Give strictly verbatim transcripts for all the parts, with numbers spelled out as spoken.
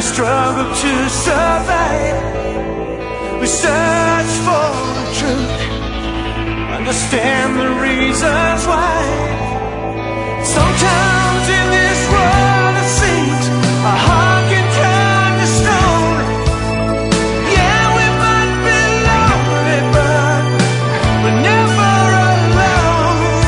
struggle to survive. We search for the truth, understand the reasons why. Sometimes in this world it seems our heart can turn to stone. Yeah, we might be lonely, but we're never alone.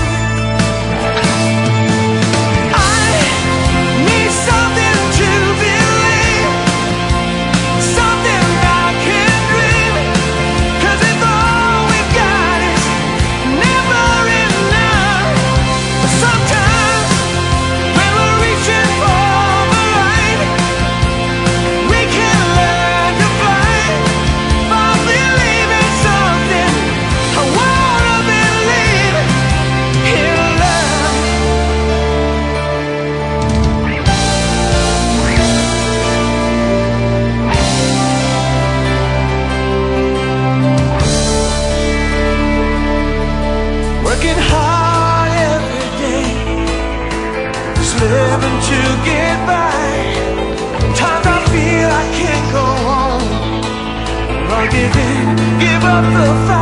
I need something to believe, something I can dream, 'cause if all we've got is never enough, sometimes when we're reaching for the light, we can learn to fly by believing something. I wanna believe in love. Working hard every day, just living to get by. Sometimes I feel I can't go on, I'll give in, give up the fight.